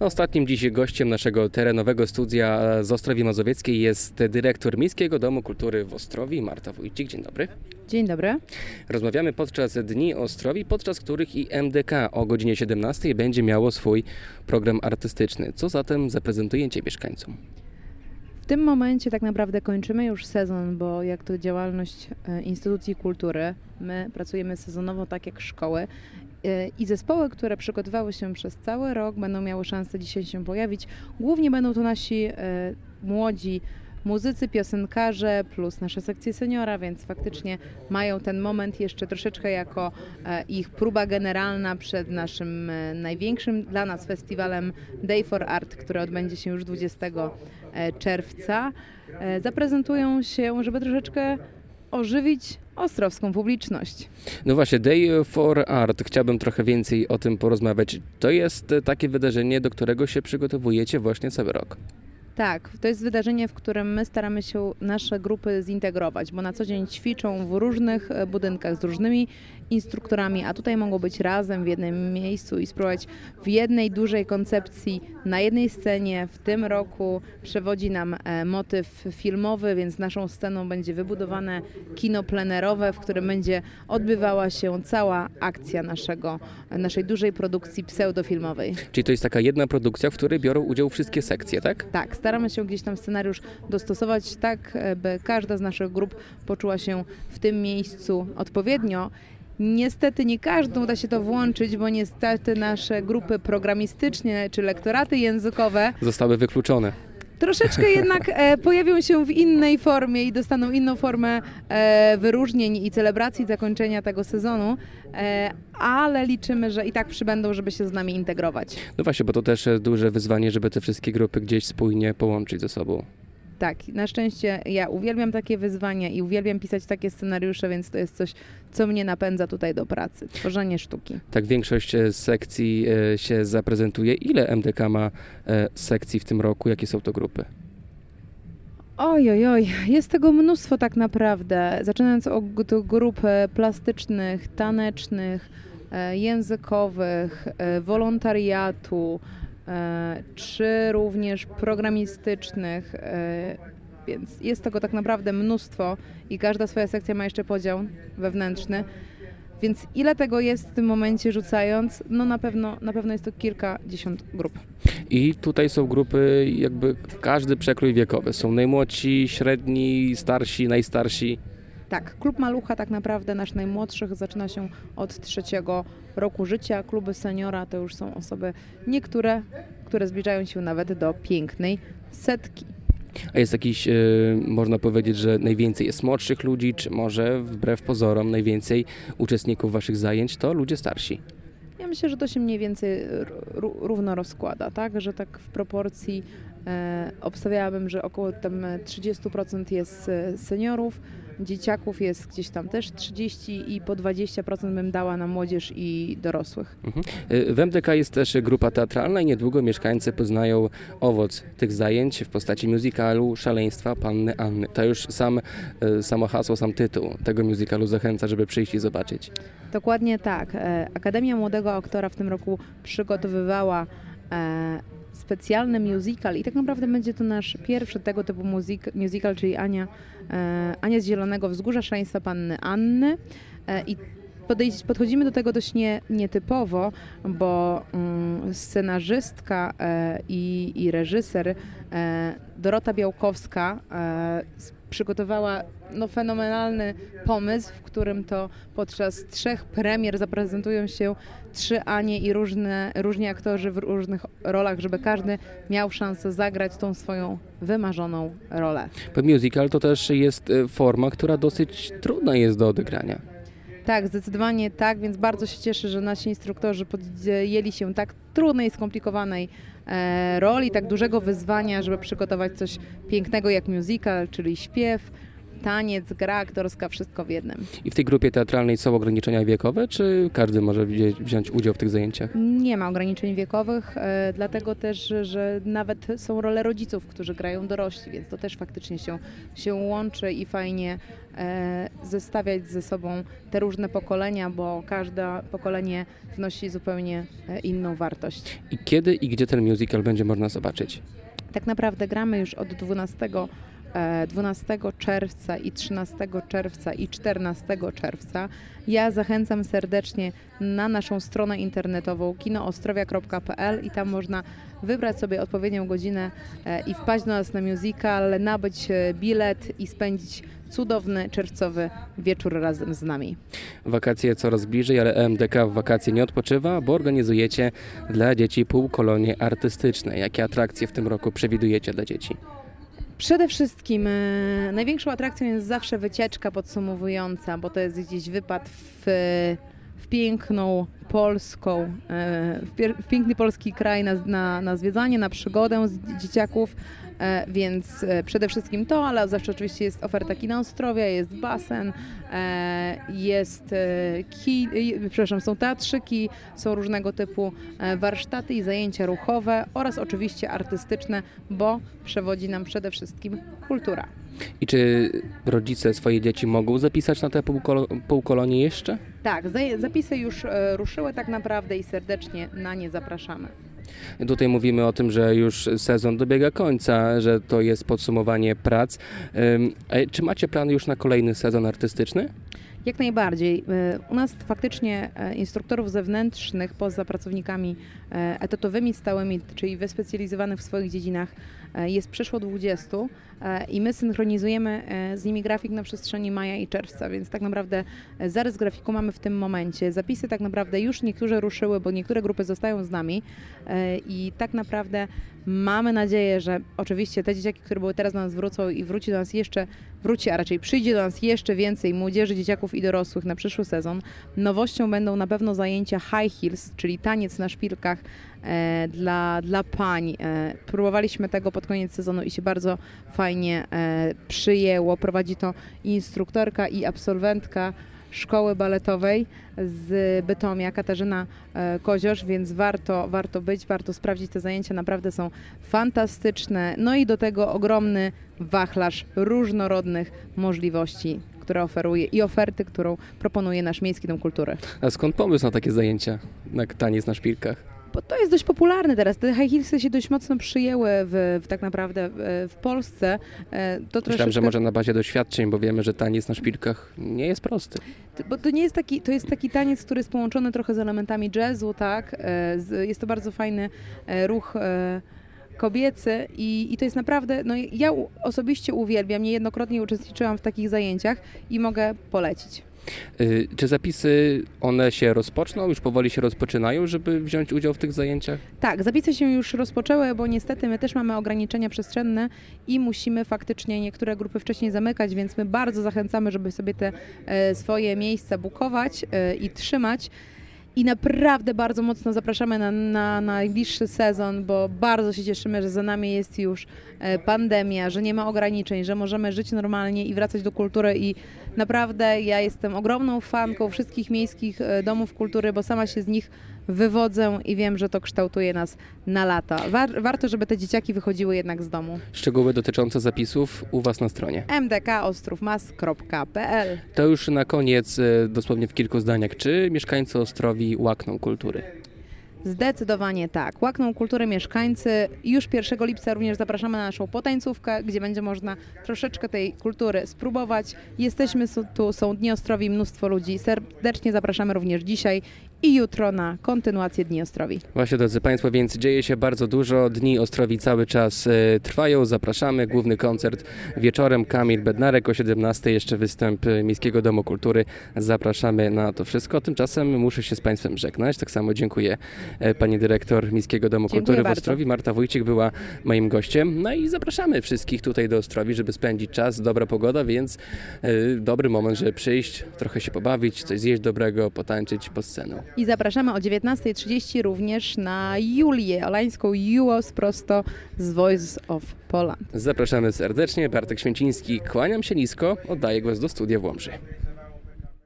Ostatnim dziś gościem naszego terenowego studia z Ostrowi Mazowieckiej jest dyrektor Miejskiego Domu Kultury w Ostrowi, Marta Wójcik. Dzień dobry. Dzień dobry. Rozmawiamy podczas Dni Ostrowi, podczas których i MDK o godzinie 17 będzie miało swój program artystyczny. Co zatem zaprezentujecie mieszkańcom? W tym momencie tak naprawdę kończymy już sezon, bo jak to działalność instytucji kultury, my pracujemy sezonowo tak jak szkoły i zespoły, które przygotowały się przez cały rok, będą miały szansę dzisiaj się pojawić. Głównie będą to nasi młodzi muzycy, piosenkarze plus nasze sekcje seniora, więc faktycznie mają ten moment jeszcze troszeczkę jako ich próba generalna przed naszym największym dla nas festiwalem Day for Art, który odbędzie się już 20 czerwca. Zaprezentują się, żeby troszeczkę ożywić ostrowską publiczność. No właśnie, Day for Art. Chciałbym trochę więcej o tym porozmawiać. To jest takie wydarzenie, do którego się przygotowujecie właśnie cały rok. Tak, to jest wydarzenie, w którym my staramy się nasze grupy zintegrować, bo na co dzień ćwiczą w różnych budynkach z różnymi instruktorami, a tutaj mogą być razem w jednym miejscu i spróbować w jednej dużej koncepcji, na jednej scenie. W tym roku przewodzi nam motyw filmowy, więc naszą sceną będzie wybudowane kino plenerowe, w którym będzie odbywała się cała akcja naszej dużej produkcji pseudofilmowej. Czyli to jest taka jedna produkcja, w której biorą udział wszystkie sekcje, tak? Tak, staramy się gdzieś tam scenariusz dostosować tak, by każda z naszych grup poczuła się w tym miejscu odpowiednio. Niestety nie każdą uda się to włączyć, bo niestety nasze grupy programistyczne czy lektoraty językowe Zostały wykluczone. Troszeczkę jednak pojawią się w innej formie i dostaną inną formę wyróżnień i celebracji zakończenia tego sezonu, ale liczymy, że i tak przybędą, żeby się z nami integrować. No właśnie, bo to też duże wyzwanie, żeby te wszystkie grupy gdzieś spójnie połączyć ze sobą. Tak, na szczęście ja uwielbiam takie wyzwania i uwielbiam pisać takie scenariusze, więc to jest coś, co mnie napędza tutaj do pracy, tworzenie sztuki. Tak, większość sekcji się zaprezentuje. Ile MDK ma sekcji w tym roku? Jakie są to grupy? Oj, jest tego mnóstwo tak naprawdę, zaczynając od grup plastycznych, tanecznych, językowych, wolontariatu, czy również programistycznych, więc jest tego tak naprawdę mnóstwo i każda swoja sekcja ma jeszcze podział wewnętrzny, więc ile tego jest w tym momencie rzucając, no na pewno jest to kilkadziesiąt grup. I tutaj są grupy jakby każdy przekrój wiekowy. Są najmłodsi, średni, starsi, najstarsi. Tak, klub Malucha tak naprawdę nasz najmłodszych zaczyna się od 3 roku życia. Kluby seniora to już są osoby niektóre, które zbliżają się nawet do pięknej 100. A jest jakiś, można powiedzieć, że najwięcej jest młodszych ludzi, czy może wbrew pozorom najwięcej uczestników waszych zajęć to ludzie starsi? Ja myślę, że to się mniej więcej równo rozkłada, tak? Że tak w proporcji obstawiałabym, że około tam 30% jest seniorów, dzieciaków jest gdzieś tam też 30% i po 20% bym dała na młodzież i dorosłych. W MDK jest też grupa teatralna i niedługo mieszkańcy poznają owoc tych zajęć w postaci musicalu Szaleństwa Panny Anny. To już samo hasło, sam tytuł tego musicalu zachęca, żeby przyjść i zobaczyć. Dokładnie tak. Akademia Młodego Aktora w tym roku przygotowywała specjalny musical i tak naprawdę będzie to nasz pierwszy tego typu musical, czyli Ania z Zielonego Wzgórza, Szaleństwa Panny Anny. I podchodzimy do tego dość nietypowo, bo scenarzystka i reżyser Dorota Białkowska przygotowała fenomenalny pomysł, w którym to podczas 3 premier zaprezentują się 3 Anie i różni aktorzy w różnych rolach, żeby każdy miał szansę zagrać tą swoją wymarzoną rolę. Bo musical to też jest forma, która dosyć trudna jest do odegrania. Tak, zdecydowanie tak, więc bardzo się cieszę, że nasi instruktorzy podjęli się tak trudnej, skomplikowanej roli, tak dużego wyzwania, żeby przygotować coś pięknego jak musical, czyli śpiew, taniec, gra aktorska, wszystko w jednym. I w tej grupie teatralnej są ograniczenia wiekowe, czy każdy może wziąć udział w tych zajęciach? Nie ma ograniczeń wiekowych, dlatego też, że nawet są role rodziców, którzy grają dorośli, więc to też faktycznie się łączy i fajnie zestawiać ze sobą te różne pokolenia, bo każde pokolenie wnosi zupełnie inną wartość. I kiedy i gdzie ten musical będzie można zobaczyć? Tak naprawdę gramy już od 12 czerwca i 13 czerwca i 14 czerwca. Ja zachęcam serdecznie na naszą stronę internetową kinoostrowia.pl i tam można wybrać sobie odpowiednią godzinę i wpaść do nas na musical, nabyć bilet i spędzić cudowny czerwcowy wieczór razem z nami. Wakacje coraz bliżej, ale EMDK w wakacje nie odpoczywa, bo organizujecie dla dzieci półkolonie artystyczne. Jakie atrakcje w tym roku przewidujecie dla dzieci? Przede wszystkim największą atrakcją jest zawsze wycieczka podsumowująca, bo to jest gdzieś wypad w piękną polską, w piękny polski kraj na zwiedzanie, na przygodę z dzieciaków, więc przede wszystkim to, ale zawsze oczywiście jest oferta Kina Ostrowia, jest basen, są teatrzyki, są różnego typu warsztaty i zajęcia ruchowe oraz oczywiście artystyczne, bo przewodzi nam przede wszystkim kultura. I czy rodzice swoje dzieci mogą zapisać na te półkolonie jeszcze? Tak, zapisy już ruszyły tak naprawdę i serdecznie na nie zapraszamy. Tutaj mówimy o tym, że już sezon dobiega końca, że to jest podsumowanie prac. Czy macie plany już na kolejny sezon artystyczny? Jak najbardziej. U nas faktycznie instruktorów zewnętrznych poza pracownikami etatowymi, stałymi, czyli wyspecjalizowanych w swoich dziedzinach jest przeszło 20 i my synchronizujemy z nimi grafik na przestrzeni maja i czerwca, więc tak naprawdę zarys grafiku mamy w tym momencie. Zapisy tak naprawdę już niektóre ruszyły, bo niektóre grupy zostają z nami i tak naprawdę mamy nadzieję, że oczywiście te dzieciaki, które były teraz do nas wrócą i przyjdzie do nas jeszcze więcej młodzieży, dzieciaków i dorosłych na przyszły sezon. Nowością będą na pewno zajęcia high heels, czyli taniec na szpilkach dla pań. Próbowaliśmy tego pod koniec sezonu i się bardzo fajnie przyjęło. Prowadzi to instruktorka i absolwentka szkoły baletowej z Bytomia, Katarzyna Koziosz, więc warto sprawdzić te zajęcia, naprawdę są fantastyczne. No i do tego ogromny wachlarz różnorodnych możliwości, które oferuje i oferty, którą proponuje nasz Miejski Dom Kultury. A skąd pomysł na takie zajęcia, na taniec na szpilkach? Bo to jest dość popularne teraz. Te high heelsy się dość mocno przyjęły tak naprawdę w Polsce. Myślałem, że może na bazie doświadczeń, bo wiemy, że taniec na szpilkach nie jest prosty. Bo to nie jest to jest taki taniec, który jest połączony trochę z elementami jazzu, tak? Jest to bardzo fajny ruch kobiecy i to jest naprawdę, no ja osobiście uwielbiam, niejednokrotnie uczestniczyłam w takich zajęciach i mogę polecić. Czy zapisy, one się rozpoczną, już powoli się rozpoczynają, żeby wziąć udział w tych zajęciach? Tak, zapisy się już rozpoczęły, bo niestety my też mamy ograniczenia przestrzenne i musimy faktycznie niektóre grupy wcześniej zamykać, więc my bardzo zachęcamy, żeby sobie te swoje miejsca bukować i trzymać. I naprawdę bardzo mocno zapraszamy na najbliższy sezon, bo bardzo się cieszymy, że za nami jest już pandemia, że nie ma ograniczeń, że możemy żyć normalnie i wracać do kultury i naprawdę ja jestem ogromną fanką wszystkich miejskich domów kultury, bo sama się z nich wywodzę i wiem, że to kształtuje nas na lata. Warto, żeby te dzieciaki wychodziły jednak z domu. Szczegóły dotyczące zapisów u Was na stronie. mdkostrówmas.pl. To już na koniec, dosłownie w kilku zdaniach. Czy mieszkańcy Ostrowi łakną kultury? Zdecydowanie tak. Łakną kultury mieszkańcy. Już 1 lipca również zapraszamy na naszą potańcówkę, gdzie będzie można troszeczkę tej kultury spróbować. Jesteśmy tu, są Dni Ostrowi, mnóstwo ludzi. Serdecznie zapraszamy również dzisiaj i jutro na kontynuację Dni Ostrowi. Właśnie, drodzy Państwo, więc dzieje się bardzo dużo. Dni Ostrowi cały czas trwają. Zapraszamy. Główny koncert wieczorem. Kamil Bednarek o 17:00. Jeszcze występ Miejskiego Domu Kultury. Zapraszamy na to wszystko. Tymczasem muszę się z Państwem żegnać. Tak samo dziękuję pani dyrektor Miejskiego Domu Kultury w Ostrowi. Marta Wójcik była moim gościem. No i zapraszamy wszystkich tutaj do Ostrowi, żeby spędzić czas. Dobra pogoda, więc dobry moment, żeby przyjść, trochę się pobawić, coś zjeść dobrego, potańczyć pod sceną. I zapraszamy o 19:30 również na Julię Olańską, Juos prosto z Voice of Poland. Zapraszamy serdecznie. Bartek Święciński, kłaniam się nisko, oddaję głos do studia w Łomży.